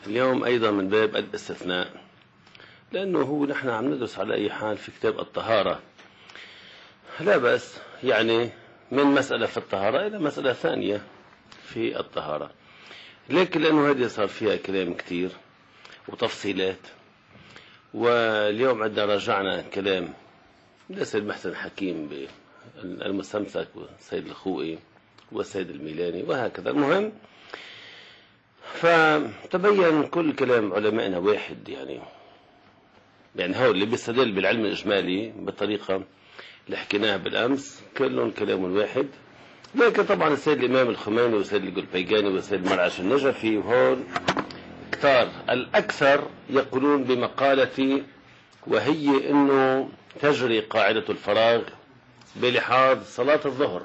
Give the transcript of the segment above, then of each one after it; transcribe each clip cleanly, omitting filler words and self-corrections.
اليوم أيضا من باب الاستثناء، لأنه هو نحن عم ندرس على أي حال في كتاب الطهارة، لا بأس يعني من مسألة في الطهارة إلى مسألة ثانية في الطهارة، لكن لأنه هذه صار فيها كلام كتير وتفصيلات. واليوم عندنا رجعنا كلام للسيد محسن حكيم المستمسك والسيد الخوئي والسيد الميلاني وهكذا. المهم فتبين كل كلام علمائنا واحد، يعني هو اللي بيستدل بالعلم الإجمالي بالطريقة اللي حكيناها بالأمس كلهم كلام واحد. لكن طبعا السيد الإمام الخميني والسيد القلبيجاني والسيد مرعش النجفي وهون كتار الأكثر يقولون بمقالتي، وهي أنه تجري قاعدة الفراغ بلحاظ صلاة الظهر.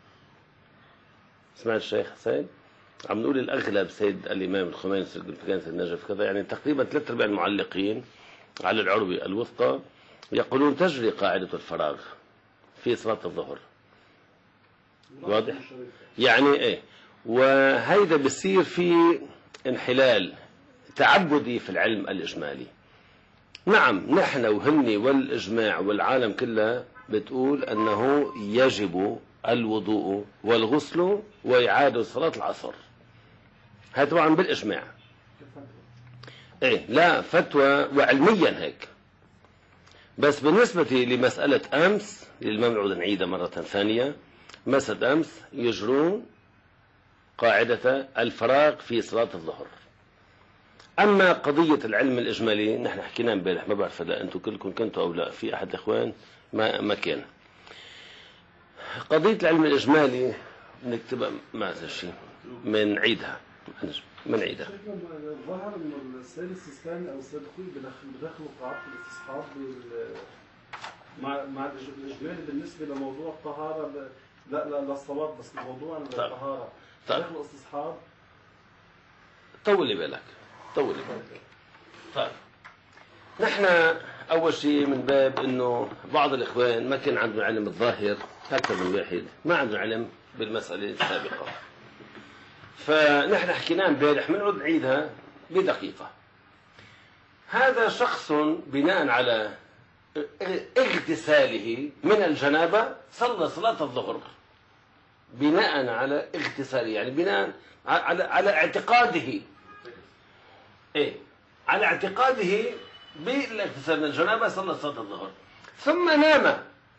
سمعت الشيخ حسين؟ عم نقول الأغلب سيد الإمام الخميني والسيد القلبيجاني والسيد النجف كذا، يعني تقريبا 3/4 المعلقين على العروبة الوثقى يقولون تجري قاعدة الفراغ في صلاة الظهر. واضح؟ يعني ايه؟ وهيدا بصير في انحلال تعبدي في العلم الإجمالي. نعم نحن وهني والإجماع والعالم كله بتقول أنه يجب الوضوء والغسل وإعادة صلاة العصر، هذا طبعا بالإجماع. ايه لا فتوى وعلميا هيك. بس بالنسبة لمسألة أمس للممنوع نعيدها مرة ثانية، مسألة أمس يجرون قاعدة الفراغ في صلاة الظهر. أما قضية العلم الإجمالي نحن حكينا امبارح، ما بعرف إذا أنتم كلكم كنتوا أو لا، في أحد الإخوان ما كان. قضية العلم الإجمالي نكتبها ما شيء من عيدها ظهر انه السيد السيستاني او السيد الخوي بدخلوا قاعده الاستصحاب مع الاجمالي بالنسبه لموضوع الطهاره، لا للصلاه بس موضوع الطهاره دخلوا استصحاب. طولي بالك. طيب نحن اول شيء من باب انه بعض الاخوان ما كان عندهم علم الظاهر، اكثر من واحد ما عندهم علم بالمساله السابقه، فنحن حكينا امبارح بنعود نعيدها بدقيقة. هذا شخص بناء على اغتساله من الجنابة صلى صلاة الظهر، بناء على اغتساله، يعني بناء على اعتقاده، على اعتقاده بالاغتسال من الجنابة صلى صلاة الظهر، ثم نام.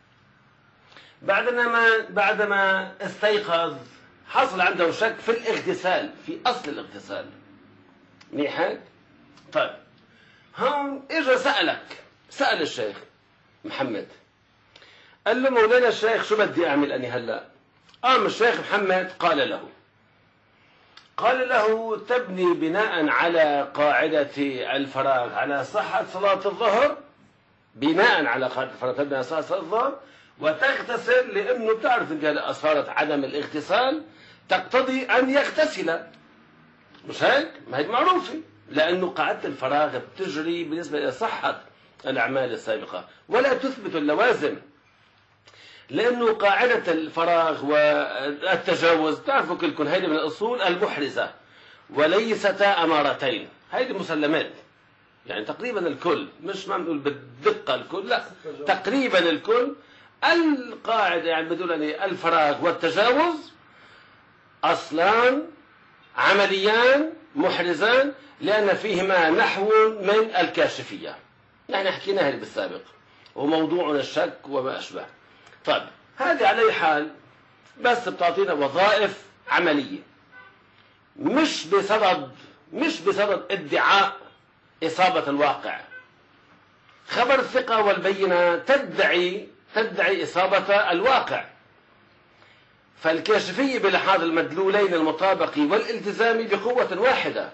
بعدما استيقظ حصل عنده شك في الاغتسال، في أصل الاغتسال. منيح؟ طيب هون إجا سأل الشيخ محمد، قال له مولانا الشيخ شو بدي أعمل أني هلأ؟ قام الشيخ محمد قال له تبني بناء على قاعدة الفراغ على صحة صلاة الظهر، بناء على قاعدة الفراغ تبني على صحة الظهر وتغتسل، لأنه بتعرف أنت صارت عدم الاغتسال تقتضي أن يغتسل، مش هيك؟ ما هي معروفة، لأنه قاعدة الفراغ بتجري بالنسبة إلى صحة الأعمال السابقة ولا تثبت اللوازم، لأنه قاعدة الفراغ والتجاوز تعرفوا كلكم هيدي من الأصول المحرزة وليستا أمارتين، هيدي مسلمات، يعني تقريبا الكل، مش ما بنقول بالدقة الكل، لا تقريبا الكل. القاعدة يعني بدون الفراغ والتجاوز أصلان عمليان محرزان، لأن فيهما نحو من الكاشفية، يعني حكينا هذه بالسابق، وموضوعنا الشك وما أشبه. طيب هذه على أي حال بس بتعطينا وظائف عملية، مش بصدد ادعاء إصابة الواقع. خبر الثقة والبينة تدعي إصابة الواقع، فالكاشفية بلحاظ المدلولين المطابق والالتزام بقوة واحدة.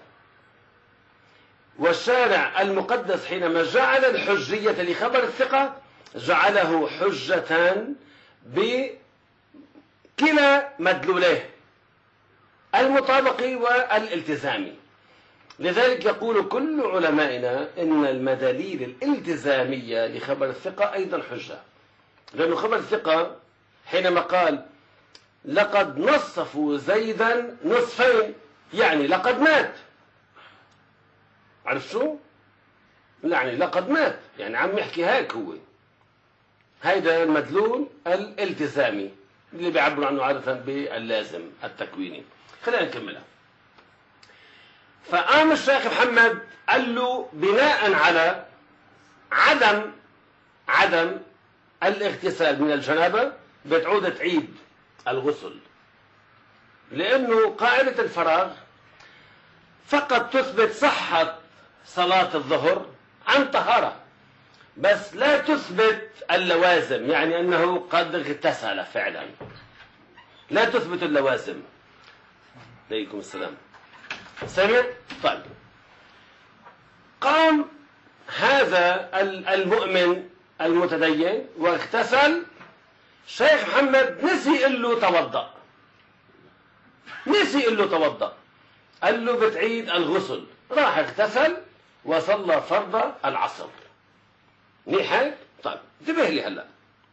والشارع المقدس حينما جعل الحجية لخبر الثقة جعله حجة بكلا مدلوليه المطابق والالتزام. لذلك يقول كل علمائنا إن المداليل الالتزامية لخبر الثقة أيضا حجة، لأنه خبر الثقة حينما قال لقد نصفوا زيدا نصفين، يعني لقد مات، عرف شو؟ يعني لقد مات، يعني عم يحكي هيك هو. هيدا المدلول الالتزامي اللي بيعبروا عنه عادة باللازم التكويني. خلينا نكملها. فقام الشيخ محمد قال له بناء على عدم الاغتسال من الجنابة بتعود تعيد الغسل، لأنه قاعدة الفراغ فقط تثبت صحة صلاة الظهر عن طهارة، بس لا تثبت اللوازم، يعني أنه قد اغتسل فعلا، لا تثبت اللوازم. عليكم السلام. سمع؟ طيب. قام هذا المؤمن المتدين واغتسل. شيخ محمد نسي يقول له توضأ، نسي يقول له توضأ، قال له بتعيد الغسل. راح اغتسل وصلى فرض العصر. منيح هيك؟ طيب انتبه لي هلا.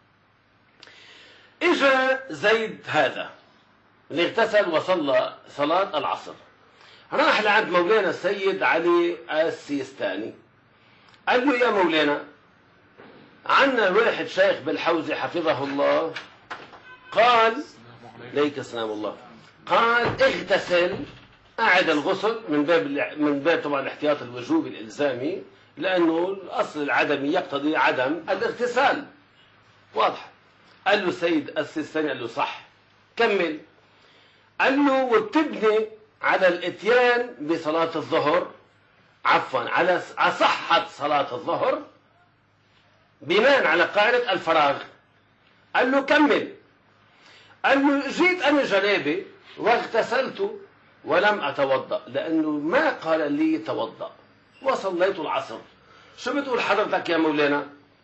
اجا زيد هذا اللي اغتسل وصلى صلاة العصر، راح لعند مولانا السيد علي السيستاني، قال له يا مولانا عنا واحد شيخ بالحوزة حفظه الله قال ليك سلام الله، قال اغتسل، أعد الغسل من باب طبعا الاحتياط الوجوبي الإلزامي، لأنه الأصل العدمي يقتضي عدم الاغتسال. واضح. قال له سيد السيستاني، قال له صح، كمل. قال له وبتبني على الاتيان بصلاة الظهر، عفوا على صحة صلاة الظهر بناء على قاعدة الفراغ. قال له كمل. قال له جيت أنا جنابي واغتسلت ولم أتوضأ، لأنه ما قال لي توضأ وصليت العصر. شو بتقول حضرتك يا مولانا؟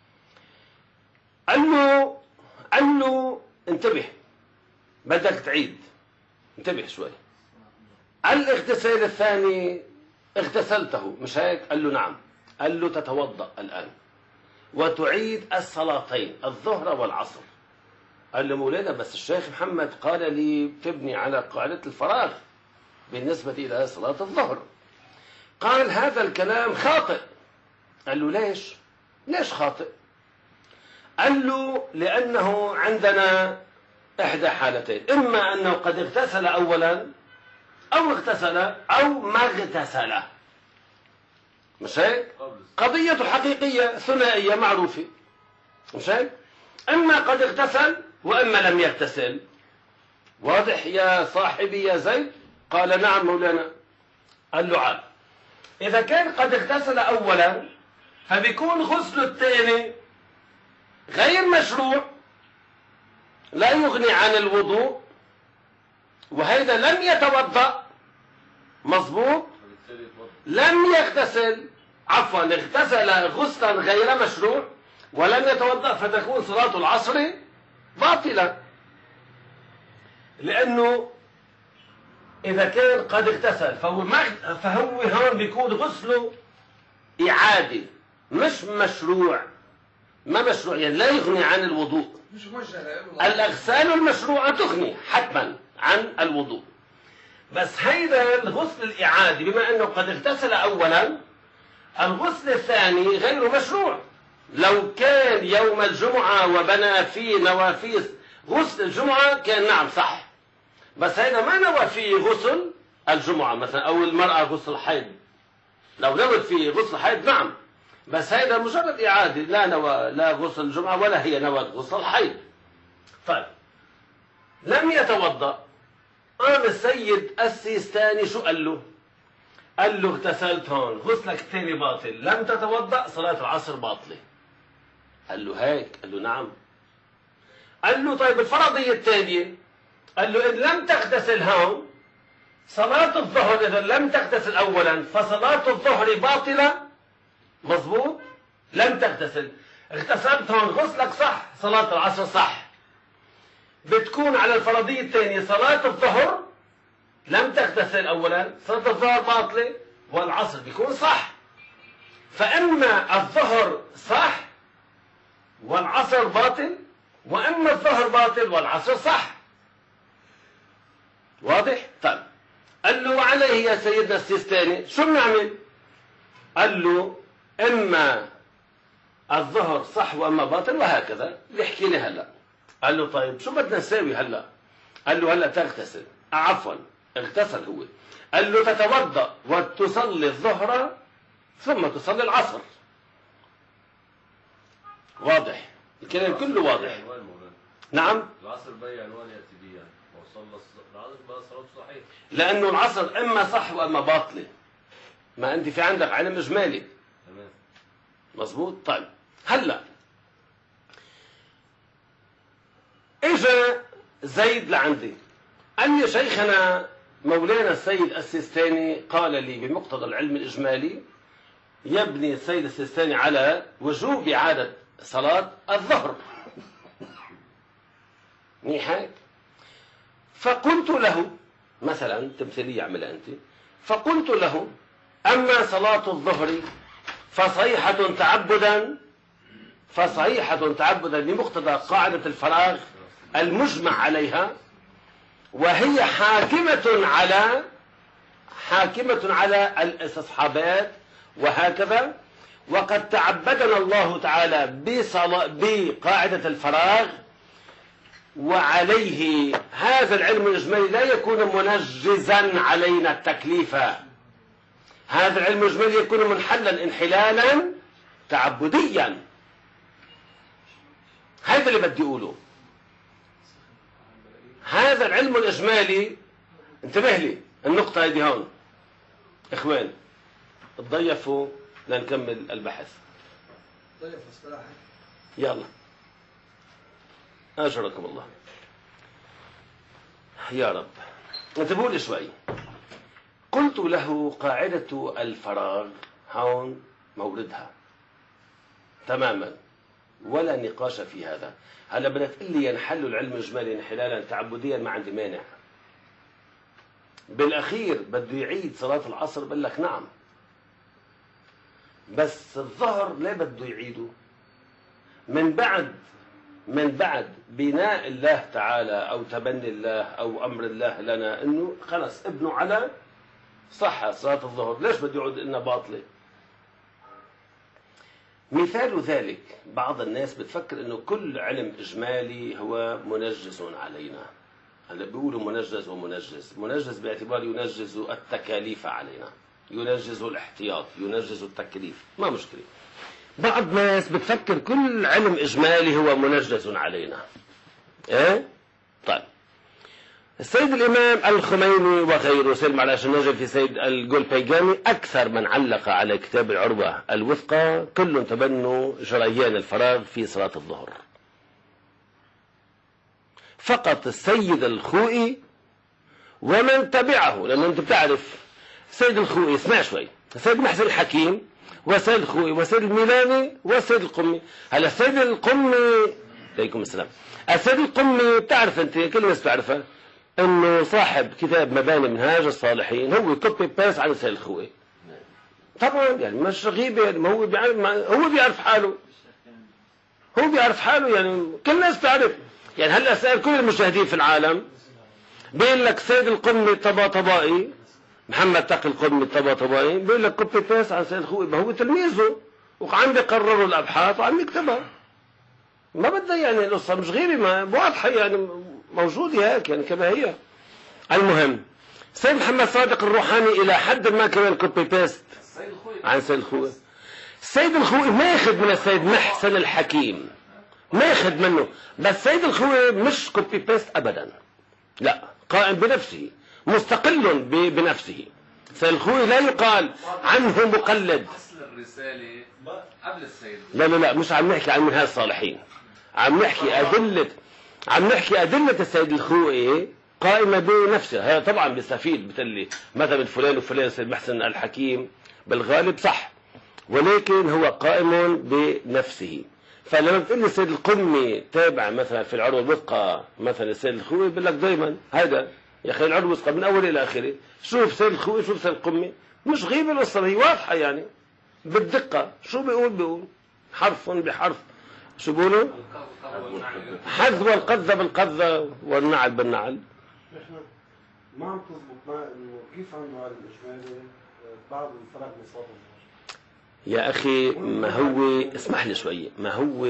قال له انتبه، بدك تعيد، انتبه شوي. الاغتسال الثاني اغتسلته مش هيك؟ قال له نعم. قال له تتوضأ الآن وتعيد الصلاتين الظهر والعصر. قال له مولانا بس الشيخ محمد قال لي تبني على قاعدة الفراغ بالنسبة إلى صلاة الظهر. قال هذا الكلام خاطئ. قال له ليش خاطئ؟ قال له لأنه عندنا إحدى حالتين، إما أنه قد اغتسل أولا أو اغتسل أو ما اغتسل، مش هيك؟ قضية حقيقية ثنائية معروفة، مش هيك؟ إما قد اغتسل وإما لم يغتسل. واضح يا صاحبي يا زيد؟ قال نعم مولانا. قال له عال، إذا كان قد اغتسل أولا فبيكون غسله الثاني غير مشروع، لا يغني عن الوضوء، وهذا لم يتوضأ، مظبوط؟ لم يغتسل، عفوا اغتسل غسلا غير مشروع ولم يتوضأ، فتكون صلاة العصر باطلة، لأنه إذا كان قد اغتسل فهو هون بيكون غسله إعادة مش مشروع، ما مشروع، يعني لا يغني عن الوضوء. الأغسال المشروعة تغني حتما عن الوضوء، بس هيدا الغسل الإعادي بما أنه قد اغتسل أولا، الغسل الثاني غير مشروع. لو كان يوم الجمعة وبنى فيه نوافيس غسل الجمعة كان نعم صح، بس هيدا ما نوى فيه غسل الجمعة مثلا، أو المرأة غسل حيض، لو نوت فيه غسل حيض نعم، بس هيدا مجرد إعادة، لا نوى لا غسل الجمعة ولا هي نوت غسل حيض. طيب لم يتوضأ، قام السيد السيستاني شو قال له؟ قال له اغتسلت هون، غسلك الثاني باطل، لم تتوضأ، صلاة العصر باطلة. قال له هيك؟ قال له نعم. قال له طيب الفرضية الثانية؟ قال له إن لم تغتسل هون صلاة الظهر، إذا لم تغتسل أولا فصلاة الظهر باطلة، مظبوط؟ لم تغتسل، اغتسلت هون غسلك صح، صلاة العصر صح، بتكون على الفرضية الثانية صلاة الظهر لم تغتسل أولا، صلاة الظهر باطلة والعصر بيكون صح. فإما الظهر صح والعصر باطل، وإما الظهر باطل والعصر صح. واضح؟ طيب قال له وعليه يا سيدنا السيستاني شو بنعمل؟ قال له إما الظهر صح وأما باطل وهكذا. بيحكي لي هلا. قال له طيب شو بدنا نساوي هلا؟ قال له هلا تغتسل، عفوا اغتسل هو. قال له تتوضأ وتصلي الظهر ثم تصلي العصر. واضح الكلام كله واضح. نعم العصر بأي عنوان يأتي به يعني؟ وصلى العصر بقى صلاته صحيح. لأنه العصر إما صح وإما باطلة. ما أنت في عندك علم إجمالي. تمام مظبوط. طيب هلا اجا زيد لعندي قال لي شيخنا مولانا السيد السيستاني قال لي بمقتضى العلم الإجمالي يبني السيد السيستاني على وجوب إعادة صلاة الظهر. منيح هيك؟ فقلت له مثلا تمثيلية اعملها أنت. فقلت له أما صلاة الظهر فصحيحة تعبدا بمقتضى قاعدة الفراغ المجمع عليها، وهي حاكمة على الاستصحابات وهكذا. وقد تعبدنا الله تعالى بقاعدة الفراغ، وعليه هذا العلم الإجمالي لا يكون منجزا علينا التكليف. هذا العلم الإجمالي يكون منحلا انحلالا تعبديا. هذا اللي بدي أقوله. هذا العلم الإجمالي، انتبه لي النقطة هذه هون إخوان، تضيفوا لنكمل البحث. يلا أجركم الله يا رب. انتبهوا لي شوي. قلت له قاعدة الفراغ هون موردها تماما ولا نقاش في هذا. هلا بدك تقول لي ينحل العلم الإجمالي انحلالا تعبديا، ما عندي مانع. بالأخير بده يعيد صلاة العصر، بقول لك نعم، بس الظهر ليه بده يعيده؟ من بعد بناء الله تعالى أو تبني الله أو أمر الله لنا إنه خلص ابنه على صحة صلاة الظهر، ليش بده يعود إنها باطلة؟ مثال ذلك بعض الناس بتفكر إنه كل علم إجمالي هو منجز علينا. هلا بيقولوا منجز منجز باعتبار ينجز التكاليف علينا، ينجز الاحتياط، ينجز التكليف، ما مشكلة. بعض الناس بتفكر كل علم إجمالي هو منجز علينا. إيه؟ طيب السيد الإمام الخميني وغيره سلم على النجل في سيد الجولبيجاني أكثر من علق على كتاب العروة الوثقى كل تبنوا جريان الفراغ في صلاة الظهر. فقط السيد الخوئي ومن تبعه، لأنه أنت بتعرف السيد الخوئي، اسمع شوي، السيد محسن الحكيم وسيد الخوئي وسيد الميلاني وسيد القمي. هلا السيد القمي عليكم السلام، السيد القمي بتعرف أنت كل الناس بتعرفها انه صاحب كتاب مباني منهاج الصالحين، هو كوبي باس على السيد الخوئي. طبعا يعني مش غيبه، يعني ما هو بيعرف، هو بيعرف حاله، يعني كل الناس تعرف. يعني هلا اسال كل المشاهدين في العالم بيقول لك سيد القمي الطباطبائي، محمد تقي القمي الطباطبائي، بيقول لك كوبي باس على السيد الخوئي، ما هو تلميذه وعم بيقرروا الابحاث وعم يكتبها. ما بدها يعني القصه مش غيبه، ما واضحه يعني موجودة هيك يعني كما هي. المهم سيد محمد صادق الروحاني إلى حد ما كمان كوبي بيست عن سيد الخوئي. السيد الخوئي ما ياخذ من السيد محسن الحكيم، ما ياخذ منه، بس سيد الخوئي مش كوبي بيست أبدا، لا، قائم بنفسه، مستقل بنفسه. سيد الخوئي لا يقال عنه مقلد. أصل الرسالة قبل السيد. لا مش عم نحكي عن منهاج الصالحين، عم نحكي أدلة السيد الخوئي قائمة بنفسها. هي طبعا بيستفيد بتلي مثلا فلان وفلان، السيد محسن الحكيم بالغالب صح، ولكن هو قائم بنفسه. فلما بتقول لي السيد القمي تابع مثلا في العروة الوثقى مثلا السيد الخوئي، بقول لك دائما هذا يا أخي العروة الوثقى من أول إلى آخره، شوف سيد الخوئي شوف سيد القمي، مش غيبة القصة، هي واضحة يعني بالدقة. شو بيقول حرف بحرف. شو بيقولوا؟ حذو القذة بالقذة والنعل بالنعل. احنا ما عم تزبط مع انه كيف عنده علم اجمالي بعد الفراغ من صلاة الظهر. يا أخي ما هو اسمح لي شوي، ما هو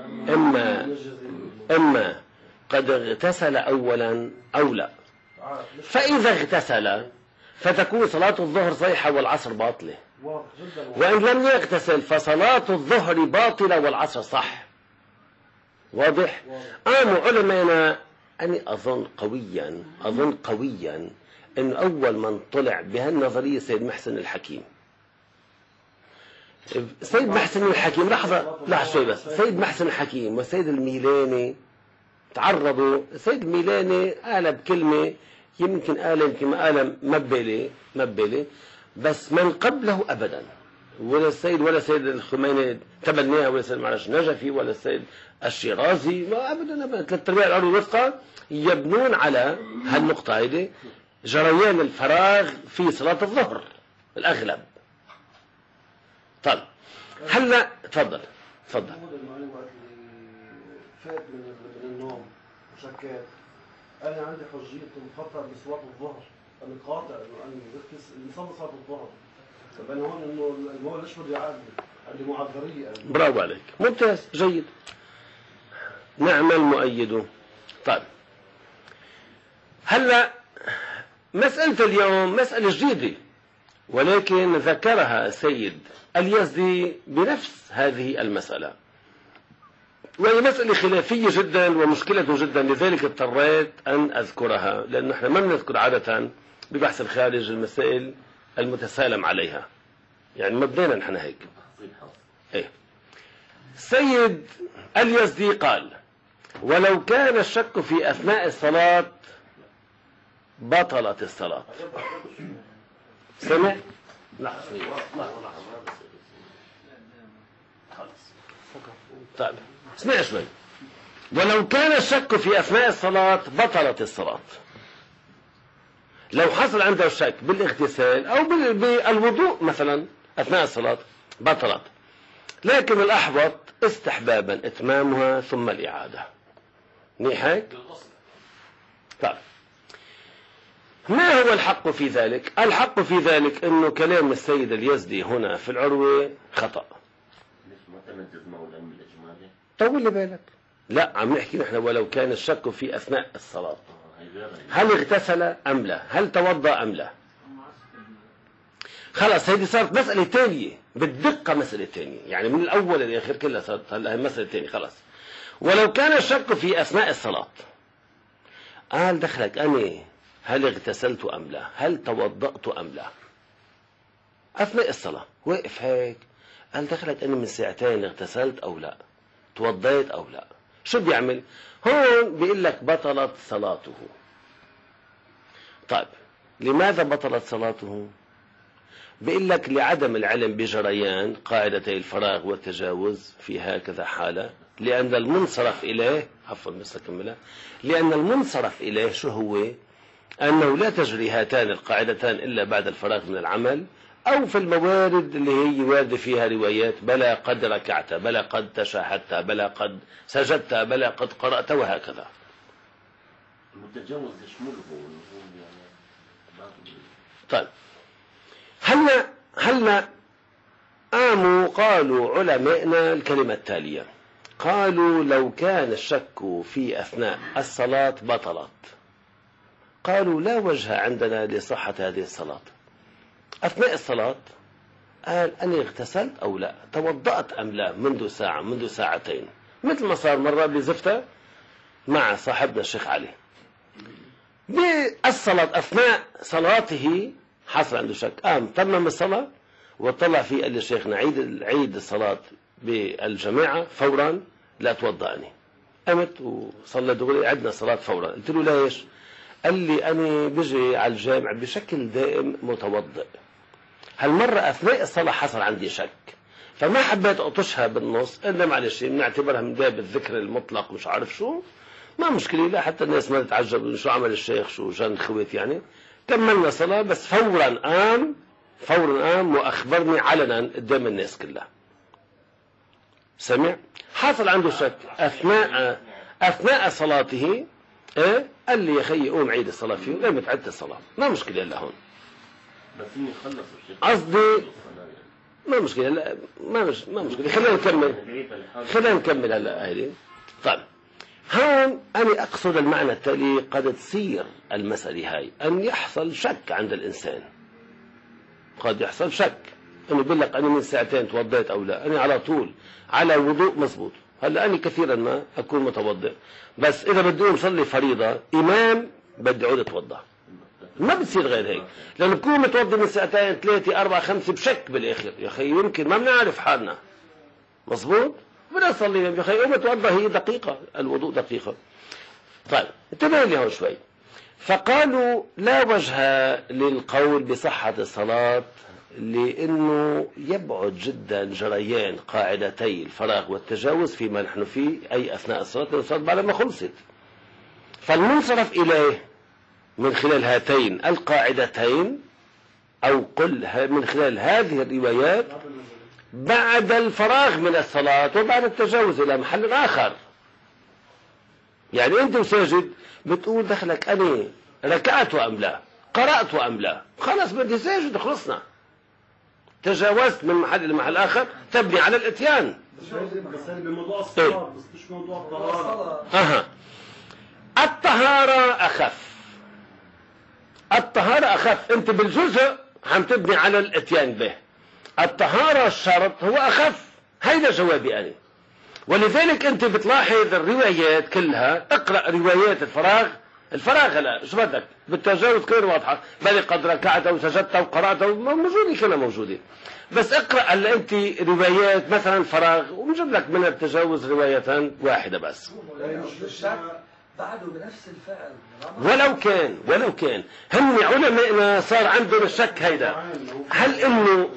إما قد اغتسل أولا أو لا. فإذا اغتسل فتكون صلاة الظهر صحيحة والعصر باطلة، وإن لم يغتسل فصلاة الظهر باطلة والعصر صح. واضح؟ قاموا علماءنا أنا أظن قويا أن أول من طلع بهالنظرية سيد محسن الحكيم. سيد محسن الحكيم لحظة شوي بس. سيد محسن الحكيم والسيد الميلاني تعرضوا. السيد الميلاني قال بكلمة يمكن ما قال مبلة بس من قبله أبدا، ولا السيد الخميني تبناها، ولا السيد معرش نجفي، ولا السيد الشيرازي، ما أبدا. 3/4 العلوم الوثقى يبنون على هالنقطة هيدي، جريان الفراغ في صلاة الظهر الأغلب. طيب هلا تفضل. فات من النوم وشكات، أنا عندي حجية مخطئة بصلاة الظهر، أنا قاطع أنه يصلي صلاة الظهر. طب أنا هون إنه المولى ليش بده يعدل؟ عندي معذرية. برافو عليك، ممتاز جيد، نعم المؤيد. طيب هلا مسألة اليوم مسألة جديدة، ولكن ذكرها السيد اليزدي بنفس هذه المسألة، وهي مسألة خلافية جدا ومشكلة جدا، لذلك اضطريت أن أذكرها، لأن احنا ما بنذكر عادة ببحث الخارج المسائل المتسالم عليها، يعني مبدئيا نحن هيك. ايه السيد اليزدي قال: ولو كان الشك في أثناء الصلاة بطلت الصلاة. سمع؟ طيب اسمع شوي. ولو كان الشك في أثناء الصلاة بطلت الصلاة. لو حصل عنده الشك بالاغتسال أو بالوضوء مثلا أثناء الصلاة بطلت، لكن الأحوط استحبابا إتمامها ثم الإعادة. منيح هيك؟ طيب ما هو الحق في ذلك؟ الحق في ذلك أنه كلام السيد اليزدي هنا في العروة خطأ. طول لي بالك، لا عم نحكي نحن ولو كان الشك في أثناء الصلاة، هل اغتسل أم لا، هل توضأ أم لا. خلاص هذه صارت مسألة تانية بالدقة، مسألة تانية، يعني من الأول للآخر كلها صارت هلا مسألة تانية. خلاص ولو كان الشك في أثناء الصلاة، قال دخلك أنا هل اغتسلت أم لا، هل توضأت أم لا أثناء الصلاة، وقف هيك قال دخلك أنا من ساعتين اغتسلت أو لا، توضيت أو لا. شو بيعمل هون؟ بيقول لك بطلت صلاته. طيب لماذا بطلت صلاته؟ بيقول لك لعدم العلم بجريان قاعدتي الفراغ والتجاوز في هكذا حالة، لأن المنصرف إليه لأن المنصرف إليه شو هو؟ أنه لا تجري هاتان القاعدتان إلا بعد الفراغ من العمل، أو في الموارد اللي هي واردة فيها روايات بلا قد ركعت، بلا قد تشاهدت، بلا قد سجدت، بلا قد قرأت، وهكذا. المتجاوز يشمله طيب هلا قالوا علماءنا الكلمة التالية، قالوا لو كان الشك في أثناء الصلاة بطلت. قالوا لا وجه عندنا لصحة هذه الصلاة. أثناء الصلاة قال أني اغتسلت أو لا، توضأت أم لا، منذ ساعة منذ ساعتين، مثل ما صار مرة بزفتة مع صاحبنا الشيخ علي بالصلاة. أثناء صلاته حصل عنده شك، قام تمم الصلاة وطلع فيه قال لي شيخنا عيد الصلاة بالجماعة فورا، لا توضأني. قمت وصلى دغري عدنا الصلاة فورا. قلت له ليش؟ قال لي أنا بجي على الجامع بشكل دائم متوضئ، هالمرة أثناء الصلاة حصل عندي شك، فما حبيت أطشها بالنص، إلا معلش بنعتبرها من باب الذكر المطلق، مش عارف شو، ما مشكلة، لا حتى الناس ما تتعجب شو عمل الشيخ، شو جان خويت يعني. كملنا صلاة، بس فورا قام وأخبرني علنا قدام الناس كلها. سمع؟ حصل عنده شك أثناء صلاته. إيه؟ قال لي يا خي قوم عيد الصلاة فيه، قمت عدت الصلاة، ما مشكلة إلا هون. بس يخلص الشيخ قصدي ما مشكلة، لا ما مشكلة، خلينا نكمل هلا هيدي. طيب هون أنا أقصد المعنى التالي، قد تصير المسألة هاي أن يحصل شك عند الإنسان، قد يحصل شك أنه بيقول لك أنا من ساعتين توضيت أو لا، أنا على طول على وضوء مزبوط. هلا أنا كثيرا ما أكون متوضئ، بس إذا بدي أقوم صلي فريضة إمام بدي أعود أتوضأ، ما بتصير غير هيك، لأنه بكون متوضي من ساعتين 3 4 5 بشك بالآخر، يا أخي يمكن ما بنعرف حالنا مزبوط، بدنا نصلي يا أخي قوم اتوضأ، هي دقيقة، الوضوء دقيقة. طيب انتبه لي هون شوي. فقالوا لا وجه للقول بصحة الصلاة، لأنه يبعد جدا جريان قاعدتي الفراغ والتجاوز فيما نحن فيه، أي أثناء الصلاة، الصلاة بعد ما خلصت. فالمنصرف إليه من خلال هاتين القاعدتين، أو قل من خلال هذه الروايات، بعد الفراغ من الصلاة وبعد التجاوز إلى محل آخر. يعني أنت وساجد بتقول دخلك أنا ركعت أم لا، قرأت أم لا، خلاص بدي ساجد خلصنا، تجاوزت من محل إلى محل آخر، تبني على الإتيان. بس هذا بموضوع الصلاة، بس مش موضوع الطهارة. الطهارة أخف، الطهارة أخف، أنت بالجزء عم تبني على الإتيان به. الطهارة الشرط هو أخف، هيدا جوابي أنا. ولذلك أنت بتلاحظ الروايات كلها، اقرأ روايات الفراغ لا شو بدك بالتجاوز غير واضحة، بل قد ركعت أو سجدت أو قرأت موجودة، كلها موجودة، بس اقرأ هلا أنت روايات مثلا فراغ ومجيب لك من التجاوز رواية واحدة بس. بعده بنفس الفعل، ولو كان هم علماء صار عندهم الشك هيدا، هل انه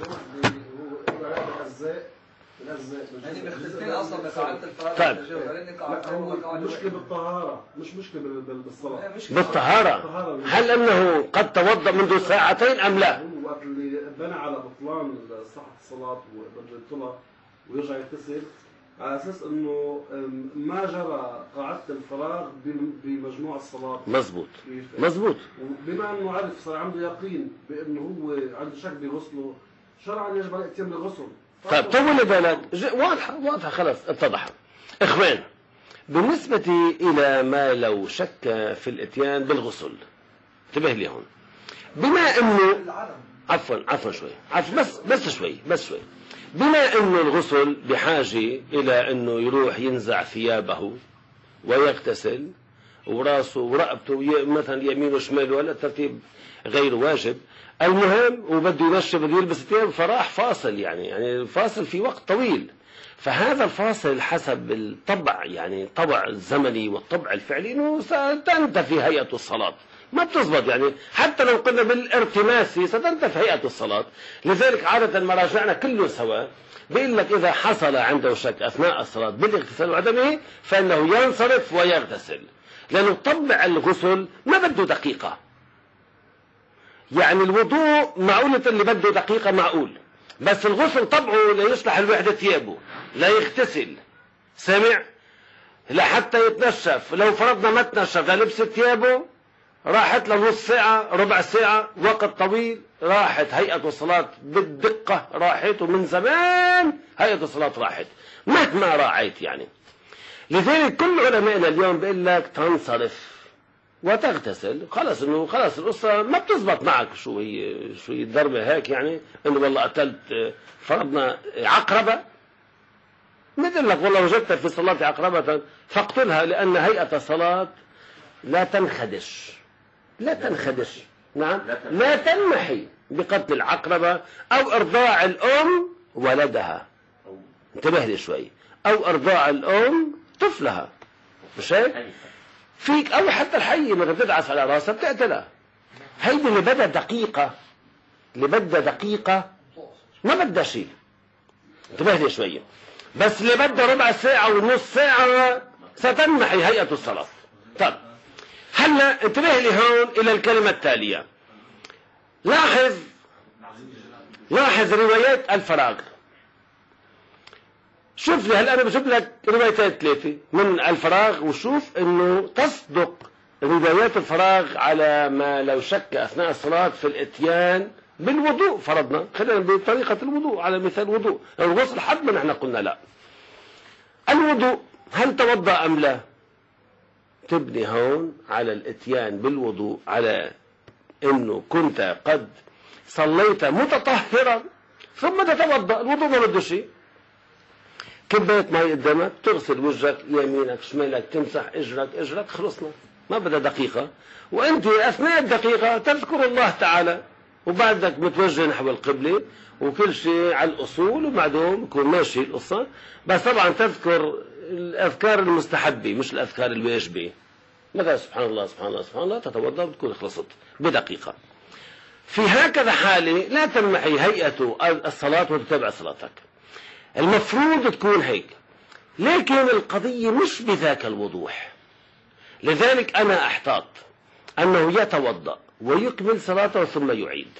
يعني بيختلفين اصلا بقاعدة الفراغ طيب. مشكلة بالطهارة، مش مشكلة بالصلاة. بالطهارة هل انه قد توضأ منذ ساعتين ام لا؟ وقت اللي بنى على بطلان صحة الصلاة وبدلتها ويرجع يغتسل على اساس انه ما جرى قاعدة الفراغ بمجموع الصلاة. مزبوط. وبما انه عرف صار عنده يقين بانه هو عنده شك بغسله، شرعا يجب عليه يتم الغسل. طيب طول بالك، واضحة خلاص اتضح. اخوان، بالنسبة الى ما لو شك في الاتيان بالغسل، انتبه لي هون، بما انه عفوا شوي، بس شوي، بما انه الغسل بحاجة الى انه يروح ينزع ثيابه ويغتسل وراسه ورقبته مثلا يمين وشمال، ولا الترتيب غير واجب، المهم وبده ينشف بده يلبس ثياب، فراح فاصل يعني فاصل في وقت طويل، فهذا الفاصل حسب الطبع، يعني الطبع الزمني والطبع الفعلي، انه ستنتفي هيئة الصلاة، ما بتزبط، يعني حتى لو قلنا بالارتماس ستنتفي هيئة الصلاة. لذلك عادة مراجعنا كله سوا بيقول لك إذا حصل عنده شك أثناء الصلاة بالاغتسال وعدمه فإنه ينصرف ويغتسل، لأنه طبع الغسل ما بده دقيقة، يعني الوضوء معقولة اللي بده دقيقة معقول، بس الغسل طبعه ليصلح الوحدة ثيابه، لا يغتسل سمع لحتى يتنشف، لو فرضنا ما تنشف للبس ثيابه راحت له نص ساعة ربع ساعة وقت طويل، راحت هيئة الصلاة بالدقة، راحت ومن زمان هيئة الصلاة راحت مهما راعيت يعني. لذلك كل علمائنا اليوم بيقول لك تنصرف وتغتسل، خلص انه خلص القصة ما بتزبط معك، شو هي الضربة هيك، يعني انه والله قتلت فرضنا عقربة، مثل لك والله وجدت في صلاة عقربة فاقتلها، لأن هيئة الصلاة لا تنخدش، نعم لا تنمحي بقتل العقربة أو إرضاع الأم ولدها، انتبه لي شوي، أو إرضاع الأم طفلها، مش هيك؟ فيك أو حتى الحية لما بتدعس على راسها بتقتلها. هيدي اللي بدها دقيقة ما بدها شيء، انتبه لي شوي، بس اللي بدها ربع ساعة ونص ساعة ستنمحي هيئة الصلاة. طيب هلا انتبه لي هون إلى الكلمة التالية، لاحظ روايات الفراغ. شوف لي هلا أنا بجيب لك روايتين 3 من الفراغ، وشوف إنه تصدق روايات الفراغ على ما لو شك أثناء الصلاة في الإتيان بالوضوء فرضنا، خلينا بطريقة الوضوء على مثال الوضوء، الغسل حتما احنا قلنا لا. الوضوء هل توضأ أم لا؟ تبني هون على الاتيان بالوضوء على انه كنت قد صليت متطهرا ثم تتوضأ. الوضوء ما بده شيء، كباية ماء قدامك تغسل وجهك يمينك شمالك تمسح اجرك خلصنا، ما بدها دقيقة. وانت اثناء الدقيقة تذكر الله تعالى وبعدك متوجه نحو القبلة وكل شيء على الأصول وبعدهم يكون ماشي القصة. بس طبعا تذكر الأذكار المستحبة مش الأذكار الواجبة، مثلا سبحان الله سبحان الله سبحان الله، تتوضأ بتكون خلصت بدقيقة. في هكذا حالة لا تنمحي هيئة الصلاة وتتابع صلاتك، المفروض تكون هيك. لكن القضية مش بذاك الوضوح، لذلك أنا أحتاط أنه يتوضأ ويكمل صلاته ثم يعيد.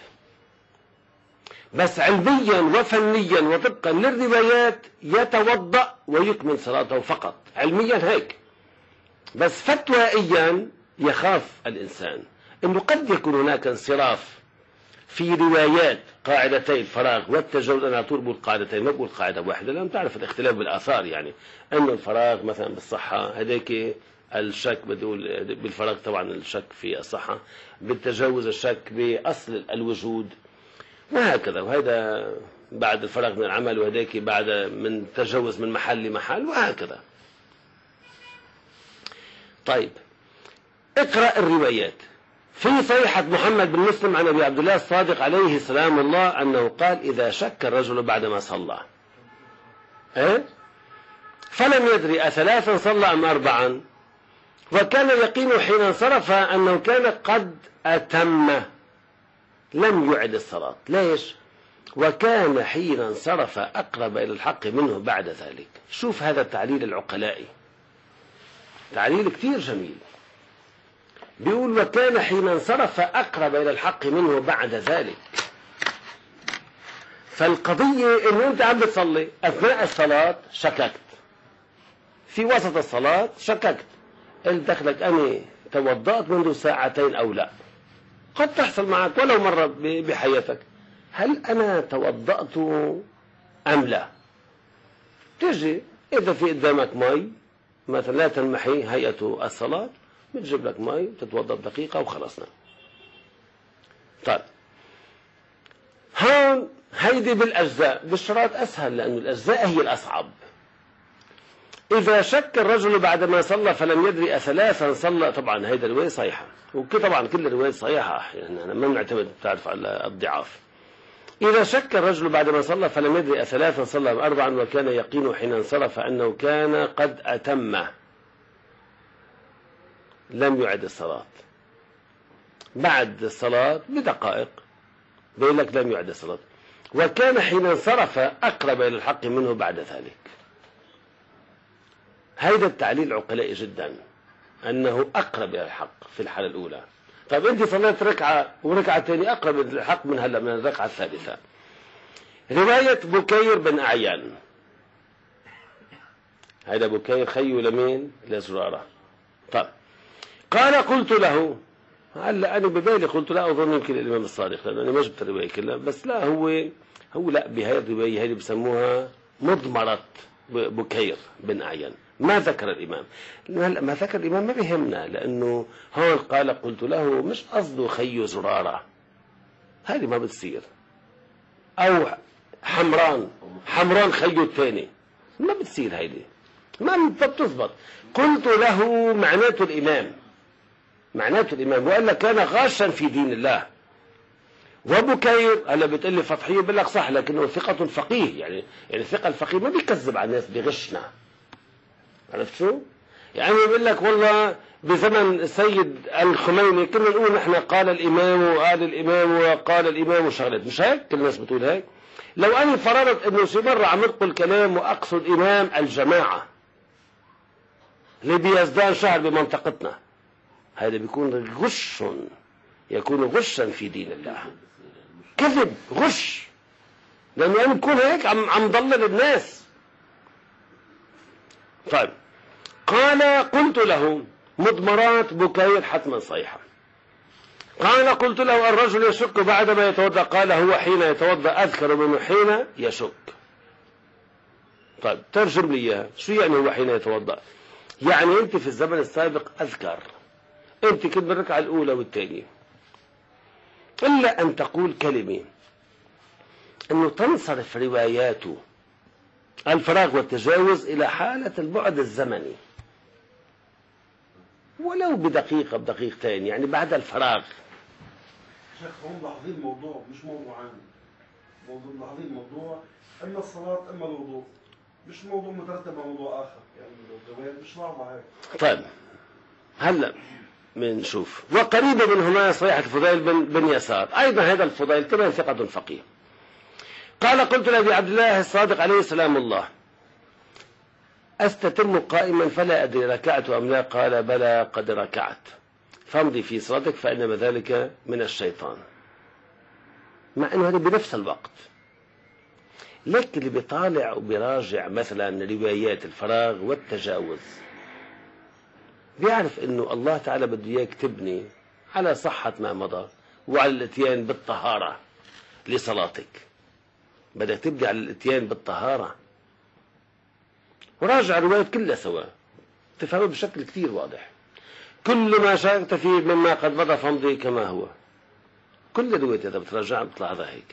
بس علميا وفنيا وطبقا للروايات يتوضأ ويكمل صلاته فقط، علميا هيك. بس فتوائيا يخاف الإنسان أنه قد يكون هناك انصراف في روايات قاعدتي الفراغ والتجوز. أنا طول بقول قاعدتين ما بقول قاعدة واحدة، لأن تعرف الاختلاف بالآثار، يعني أنه الفراغ مثلا بالصحة هذيك الشك بدول بالفراغ طبعا الشك في الصحة، بالتجوز الشك بأصل الوجود وهكذا، وهذا بعد الفراغ من العمل وهذيك بعد من تجوز من محل لمحل وهكذا. طيب اقرأ الروايات. في صحيحة محمد بن مسلم عن أبي عبد الله الصادق عليه سلام الله أنه قال إذا شك الرجل بعدما صلى فلم يدري أثلاثا صلى أم أربعا وكان يقين حين انصرف أنه كان قد أتم لم يعد الصلاة. ليش؟ وكان حين انصرف أقرب إلى الحق منه بعد ذلك. شوف هذا التعليل العقلائي، تعليل كتير جميل. بيقول وكان حين انصرف أقرب إلى الحق منه بعد ذلك. فالقضية إنه أنت عم بتصلي أثناء الصلاة شككت، في وسط الصلاة شككت، قلت دخلك أنا توضأت منذ ساعتين أو لا. قد تحصل معك ولو مرة بحياتك، هل أنا توضأت أم لا؟ تجي إذا في قدامك مي مثلا لا تنمحي هيئة الصلاة، بتجيب لك مي تتوضأ بدقيقة وخلصنا. طيب هون هيدي بالأجزاء، بالشراط أسهل لأن الأجزاء هي الأصعب. إذا شك الرجل بعدما صلى فلم يدري أثلاثا صلى، طبعا هيدا الرواية صحيحة، طبعا كل الروايات صحيحة، يعني أنا ما نعتمد تعرف على الضعاف. إذا شك الرجل بعدما صلى فلم يدري أثلاثا صلى أم أربعا وكان يقين حين انصرف أنه كان قد أتم لم يعد الصلاة. بعد الصلاة بدقائق بيقول لك لم يعد الصلاة. وكان حين انصرف أقرب إلى الحق منه بعد ذلك. هذا التعليل عقلائي جدا، أنه أقرب إلى الحق في الحالة الأولى. طيب أنت صليت ركعة وركعة ثانية أقرب إلى الحق من هلا من الركعة الثالثة. رواية بكير بن أعيان، هذا بكير خيو لمين؟ لزرارة. طيب قال قلت له، هلا أنا ببالي قلت لا أظن يمكن الإمام الصادق لأن أنا ما جبت الرواية كلها، بس لا هو لا بهذه الرواية هذه بسموها مضمرة بكير بن أعيان، ما ذكر الإمام. ما ذكر الإمام ما بيهمنا، لأنه هون قال قلت له مش قصده خيو زرارة، هذه ما بتصير، أو حمران خيو الثاني، ما بتصير، هيدي ما بتزبط. قلت له معناته الإمام وإلا كان غاشا في دين الله. وبكير هلا بتقول لي فضحيه، بقول لك صح لكنه ثقة فقيه، يعني الثقة الفقيه ما بيكذب على الناس بغشنا، عرفت شو؟ يعني بيقول لك والله بزمن السيد الخميني كنا نقول نحن قال الإمام وقال الإمام وقال الإمام وشغلت، مش هيك؟ كل الناس بتقول هيك. لو أنا فرضت إنه شي مرة عم نقول كلام وأقصد إمام الجماعة اللي بيزدان شهر بمنطقتنا، هذا بيكون غش، يكون غشا في دين الله، كذب غش، لأنه أنا بكون هيك عم ضلل الناس. طيب قال قلت له مضمرات بكير حتما صحيحة. قال قلت له الرجل يشك بعدما يتوضأ؟ قال هو حين يتوضأ أذكر منه حين يشك. طيب ترجم لي إياها، شو يعني هو حين يتوضأ؟ يعني أنت في الزمن السابق أذكر، أنت كنت بالركعة الأولى والثانية، إلا أن تقول كلمة أنه تنصرف روايات الفراغ والتجاوز إلى حالة البعد الزمني ولو بدقيقة بدقيقتين، يعني بعد الفراغ. شيخ هم لاحظين الموضوع مش موضوعان، لاحظين الموضوع اما الصلاه اما الوضوء، مش موضوع مترتب على موضوع اخر، يعني الروايات مش واضحه هيك. طيب هلا بنشوف. وقريبا منهما صحيحة الفضيل بن يسار، أيضا هذا الفضيل كمان ثقة فقيه. قال قلت لأبي عبد الله الصادق عليه سلام الله أستتم قائما فلا أدري ركعت أم لا؟ قال بلى قد ركعت، فامضي في صلاتك فإنما ذلك من الشيطان. مع أنه هذا بنفس الوقت، لكن اللي بيطالع وبيراجع مثلا روايات الفراغ والتجاوز بيعرف أنه الله تعالى بده إياك تبني على صحة ما مضى وعلى الاتيان بالطهارة لصلاتك، بدك تبدأ على الاتيان بالطهارة. وراجع الروايات كلها سوا تفهمها بشكل كثير واضح. كل ما شاركت فيه مما قد مضى فامضي كما هو. كل الروايات إذا بتراجعها بتطلع هذا هيك.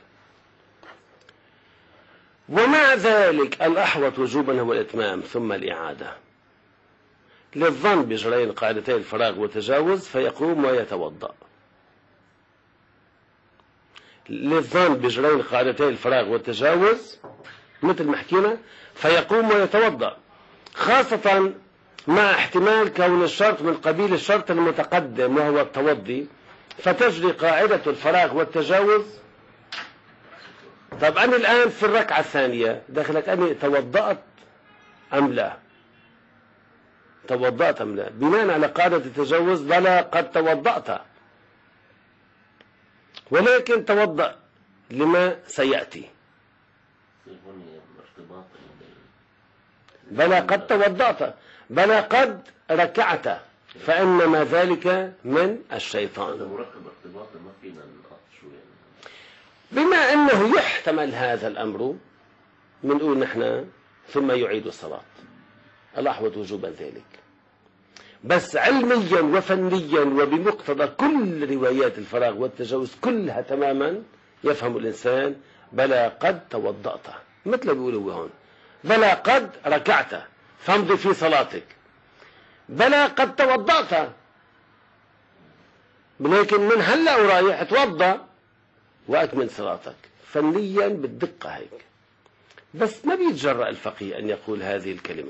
ومع ذلك الأحوط وجوبا هو الإتمام ثم الإعادة للظن بجرين قاعدتي الفراغ والتجاوز فيقوم ويتوضأ. للظن بجرين قاعدتي الفراغ والتجاوز مثل ما حكينا فيقوم ويتوضأ، خاصة مع احتمال كون الشرط من قبيل الشرط المتقدم وهو التوضي، فتجري قاعدة الفراغ والتجاوز. طب أنا الآن في الركعة الثانية دخلك أنا توضأت أم لا؟ توضأت أم لا؟ بناء على قاعدة التجاوز بلى قد توضأت، ولكن توضأ لما سيأتي. بلى قد توضأت، بلى قد ركعت، فإنما ذلك من الشيطان. بما أنه يحتمل هذا الأمر بنقول نحن ثم يعيد الصلاة، الأحوط وجوبا ذلك. بس علميا وفنيا وبمقتضى كل روايات الفراغ والتجاوز كلها تماما يفهم الإنسان بلى قد توضأت، مثل بيقولوا هون بلى قد ركعت فامضي في صلاتك، بلى قد توضأت، لكن من هلا ورايح توضأ وأكمل صلاتك. فنيا بالدقة هيك، بس ما بيتجرأ الفقيه أن يقول هذه الكلمة.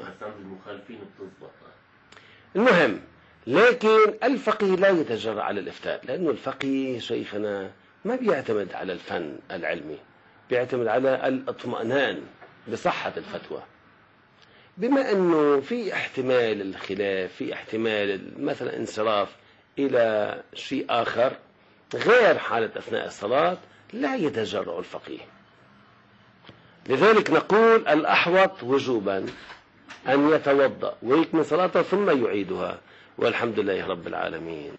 المهم، لكن الفقيه لا يتجرأ على الإفتاء، لأنه الفقيه شيخنا ما بيعتمد على الفن العلمي، بيعتمد على الاطمئنان بصحة الفتوى. بما أنه في احتمال الخلاف، في احتمال مثلا انصراف إلى شيء آخر غير حالة أثناء الصلاة، لا يتجرأ الفقيه. لذلك نقول الأحوط وجوبا أن يتوضأ ويكمل صلاته ثم يعيدها، والحمد لله رب العالمين.